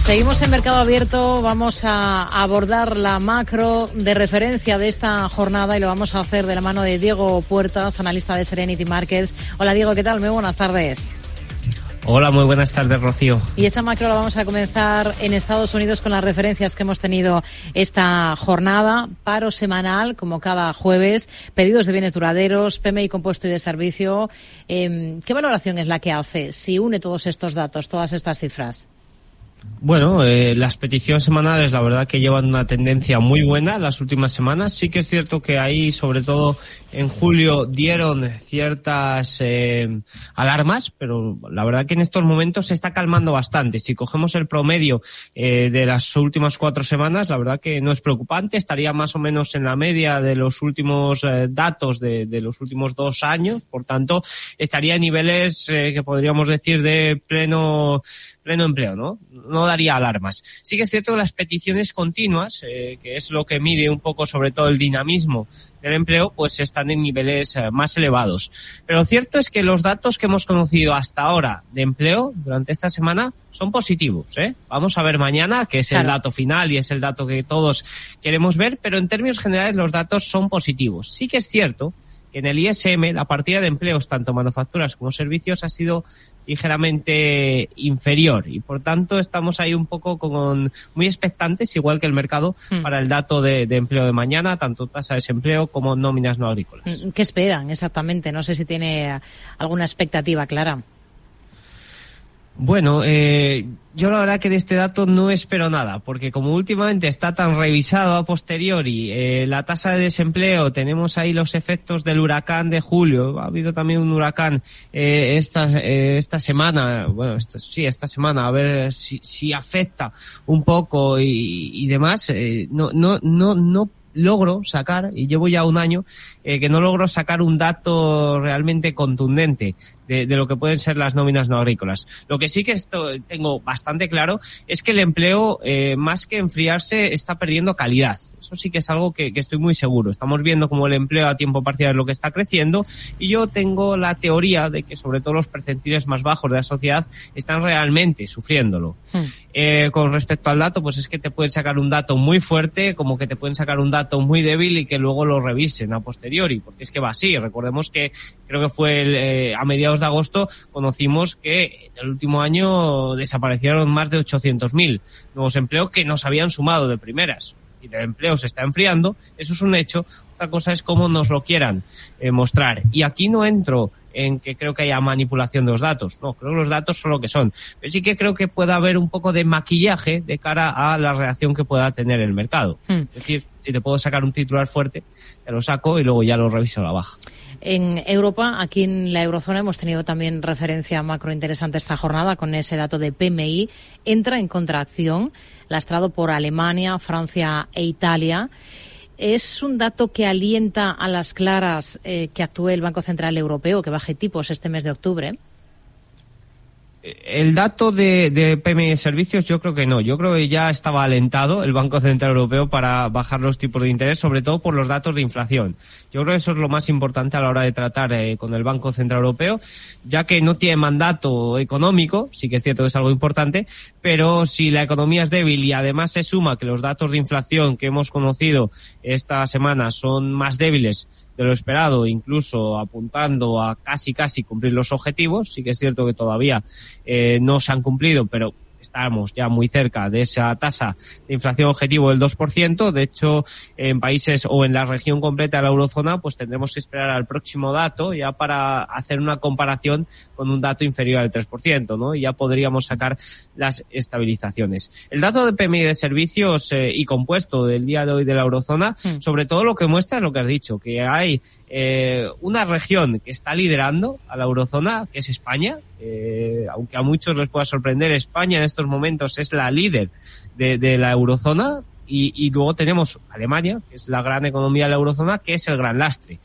Seguimos en Mercado Abierto, vamos a abordar la macro de referencia de esta jornada y lo vamos a hacer de la mano de Diego Puertas, analista de Serenity Markets. Hola Diego, ¿qué tal? Muy buenas tardes. Hola, muy buenas tardes, Rocío. Y esa macro la vamos a comenzar en Estados Unidos con las referencias que hemos tenido esta jornada. Paro semanal, como cada jueves, pedidos de bienes duraderos, PMI compuesto y de servicio. ¿Qué valoración es la que hace si une todos estos datos, todas estas cifras? Bueno, las peticiones semanales la verdad que llevan una tendencia muy buena las últimas semanas. Sí que es cierto que ahí, sobre todo en julio, dieron ciertas alarmas, pero la verdad que en estos momentos se está calmando bastante. Si cogemos el promedio de las últimas 4 semanas, la verdad que no es preocupante. Estaría más o menos en la media de los últimos datos de los últimos 2 años. Por tanto, estaría en niveles que podríamos decir de pleno empleo, ¿no? No daría alarmas. Sí que es cierto que las peticiones continuas, que es lo que mide un poco sobre todo el dinamismo del empleo, pues están en niveles más elevados. Pero lo cierto es que los datos que hemos conocido hasta ahora de empleo durante esta semana son positivos, ¿eh? Vamos a ver mañana, que es el dato final y es el dato que todos queremos ver, pero en términos generales los datos son positivos. Sí que es cierto que en el ISM la partida de empleos, tanto manufacturas como servicios, ha sido ligeramente inferior y por tanto estamos ahí un poco muy expectantes, igual que el mercado, para el dato de empleo de mañana, tanto tasa de desempleo como nóminas no agrícolas. ¿Qué esperan exactamente? No sé si tiene alguna expectativa clara. Bueno, yo la verdad que de este dato no espero nada, porque como últimamente está tan revisado a posteriori la tasa de desempleo, tenemos ahí los efectos del huracán de julio, ha habido también un huracán esta semana, bueno, esta semana, a ver si afecta un poco y demás, no logro sacar, y llevo ya un año, que no logro sacar un dato realmente contundente de lo que pueden ser las nóminas no agrícolas. Lo que sí que tengo bastante claro es que el empleo, más que enfriarse, está perdiendo calidad. Eso sí que es algo que estoy muy seguro. Estamos viendo como el empleo a tiempo parcial es lo que está creciendo y yo tengo la teoría de que sobre todo los percentiles más bajos de la sociedad están realmente sufriéndolo. Con respecto al dato, pues es que te pueden sacar un dato muy fuerte como que te pueden sacar un dato muy débil y que luego lo revisen a posteriori, porque es que va así. Recordemos que creo que fue a mediados de agosto conocimos que en el último año desaparecieron más de 800.000 nuevos empleos que nos habían sumado de primeras. Y el empleo se está enfriando, eso es un hecho. Otra cosa es cómo nos lo quieran mostrar. Y aquí no entro en que creo que haya manipulación de los datos. No, creo que los datos son lo que son. Pero sí que creo que puede haber un poco de maquillaje de cara a la reacción que pueda tener el mercado. Es decir, si te puedo sacar un titular fuerte, te lo saco y luego ya lo reviso a la baja. En Europa, aquí en la eurozona, hemos tenido también referencia macro interesante esta jornada con ese dato de PMI. Entra en contracción, lastrado por Alemania, Francia e Italia. ¿Es un dato que alienta a las claras que actúe el Banco Central Europeo, que baje tipos este mes de octubre? El dato de PMI de servicios yo creo que no. Yo creo que ya estaba alentado el Banco Central Europeo para bajar los tipos de interés, sobre todo por los datos de inflación. Yo creo que eso es lo más importante a la hora de tratar con el Banco Central Europeo, ya que no tiene mandato económico, sí que es cierto que es algo importante, pero si la economía es débil y además se suma que los datos de inflación que hemos conocido esta semana son más débiles de lo esperado, incluso apuntando a casi cumplir los objetivos. Sí que es cierto que todavía no se han cumplido, pero estamos ya muy cerca de esa tasa de inflación objetivo del 2%. De hecho, en países o en la región completa de la eurozona, pues tendremos que esperar al próximo dato ya para hacer una comparación con un dato inferior al 3%, ¿no? Y ya podríamos sacar las estabilizaciones. El dato de PMI de servicios y compuesto del día de hoy de la eurozona, sobre todo lo que muestra es lo que has dicho, que hay una región que está liderando a la eurozona, que es España. Aunque a muchos les pueda sorprender, España en estos momentos es la líder de la eurozona y luego tenemos Alemania, que es la gran economía de la eurozona, que es el gran lastre.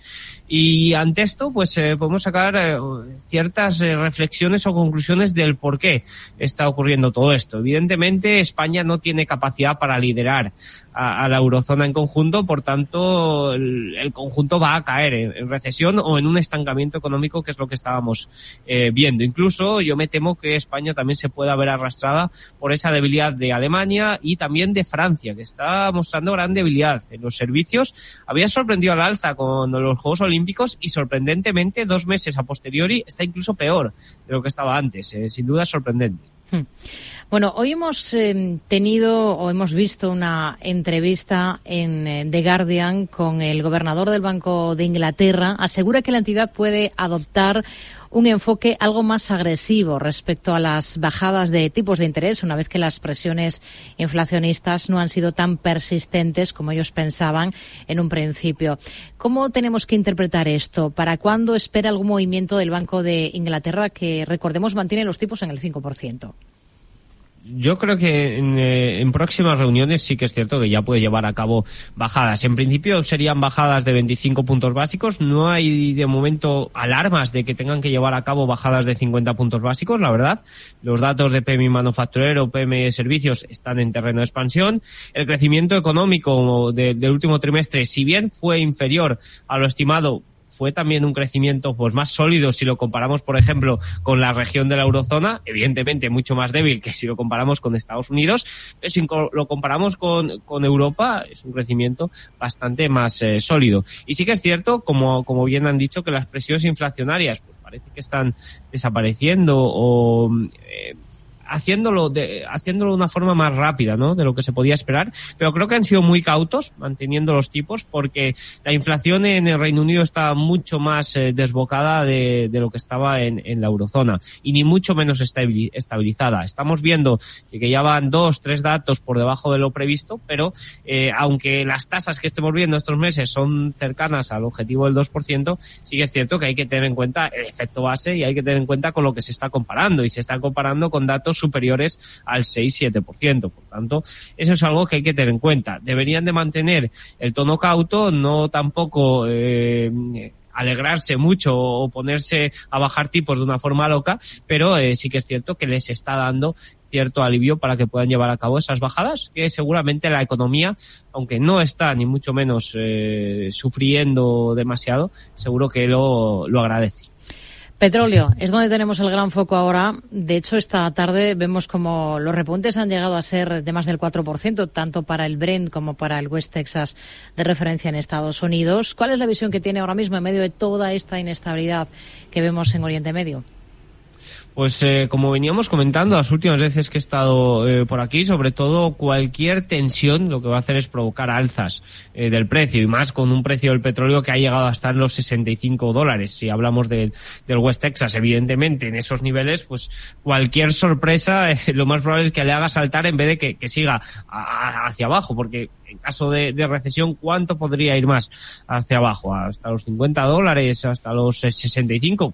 Y ante esto, pues podemos sacar ciertas reflexiones o conclusiones del por qué está ocurriendo todo esto. Evidentemente, España no tiene capacidad para liderar a la eurozona en conjunto, por tanto, el conjunto va a caer en recesión o en un estancamiento económico, que es lo que estábamos viendo. Incluso yo me temo que España también se pueda ver arrastrada por esa debilidad de Alemania y también de Francia, que está mostrando gran debilidad en los servicios. Había sorprendido al alza con los Juegos Olímpicos y sorprendentemente 2 meses a posteriori está incluso peor de lo que estaba antes. Sin duda es sorprendente. Bueno, hoy hemos hemos visto una entrevista en The Guardian con el gobernador del Banco de Inglaterra. Asegura que la entidad puede adoptar un enfoque algo más agresivo respecto a las bajadas de tipos de interés, una vez que las presiones inflacionistas no han sido tan persistentes como ellos pensaban en un principio. ¿Cómo tenemos que interpretar esto? ¿Para cuándo espera algún movimiento del Banco de Inglaterra, que, recordemos, mantiene los tipos en el 5%? Yo creo que en próximas reuniones sí que es cierto que ya puede llevar a cabo bajadas. En principio serían bajadas de 25 puntos básicos. No hay de momento alarmas de que tengan que llevar a cabo bajadas de 50 puntos básicos, la verdad. Los datos de PMI manufacturero, PMI servicios están en terreno de expansión. El crecimiento económico del último trimestre, si bien fue inferior a lo estimado, fue también un crecimiento pues más sólido si lo comparamos, por ejemplo, con la región de la eurozona, evidentemente mucho más débil que si lo comparamos con Estados Unidos, pero si lo comparamos con Europa, es un crecimiento bastante más sólido. Y sí que es cierto, como bien han dicho, que las presiones inflacionarias pues parece que están desapareciendo o haciéndolo de una forma más rápida, ¿no?, de lo que se podía esperar, pero creo que han sido muy cautos manteniendo los tipos, porque la inflación en el Reino Unido está mucho más desbocada de lo que estaba en la eurozona, y ni mucho menos estabilizada. Estamos viendo que ya van 2-3 datos por debajo de lo previsto, pero aunque las tasas que estemos viendo estos meses son cercanas al objetivo del 2%, sí que es cierto que hay que tener en cuenta el efecto base y hay que tener en cuenta con lo que se está comparando, y se está comparando con datos superiores al 6-7%. Por tanto, eso es algo que hay que tener en cuenta. Deberían de mantener el tono cauto, no tampoco alegrarse mucho o ponerse a bajar tipos de una forma loca, pero sí que es cierto que les está dando cierto alivio para que puedan llevar a cabo esas bajadas, que seguramente la economía, aunque no está ni mucho menos sufriendo demasiado, seguro que lo agradece. Petróleo es donde tenemos el gran foco ahora. De hecho, esta tarde vemos como los repuntes han llegado a ser de más del 4%, tanto para el Brent como para el West Texas de referencia en Estados Unidos. ¿Cuál es la visión que tiene ahora mismo en medio de toda esta inestabilidad que vemos en Oriente Medio? Pues como veníamos comentando las últimas veces que he estado por aquí, sobre todo cualquier tensión lo que va a hacer es provocar alzas del precio, y más con un precio del petróleo que ha llegado a estar en los $65. Si hablamos del West Texas, evidentemente en esos niveles, pues cualquier sorpresa lo más probable es que le haga saltar en vez de que siga hacia abajo, porque en caso de recesión, ¿cuánto podría ir más hacia abajo? ¿Hasta los $50? ¿Hasta los 65?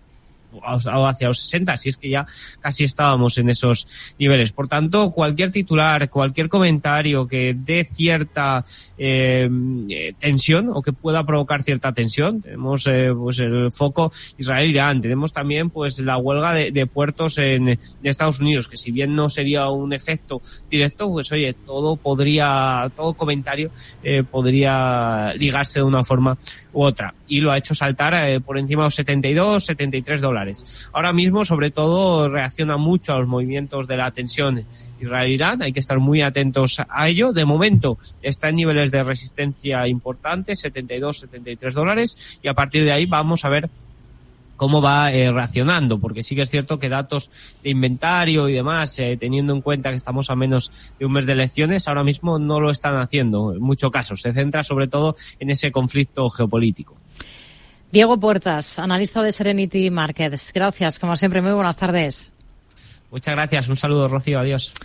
O hacia los 60, si es que ya casi estábamos en esos niveles. Por tanto, cualquier titular, cualquier comentario que dé cierta tensión o que pueda provocar cierta tensión. Tenemos pues el foco Israel-Irán, tenemos también pues la huelga de puertos en Estados Unidos, que si bien no sería un efecto directo, pues oye, todo comentario podría ligarse de una forma u otra, y lo ha hecho saltar por encima de los $72-73. Ahora mismo, sobre todo, reacciona mucho a los movimientos de la tensión Israel-Irán. Hay que estar muy atentos a ello. De momento está en niveles de resistencia importantes, $72-73, y a partir de ahí vamos a ver cómo va reaccionando, porque sí que es cierto que datos de inventario y demás, teniendo en cuenta que estamos a menos de un mes de elecciones, ahora mismo no lo están haciendo en muchos casos. Se centra sobre todo en ese conflicto geopolítico. Diego Puertas, analista de Serenity Markets. Gracias, como siempre, muy buenas tardes. Muchas gracias, un saludo, Rocío, adiós.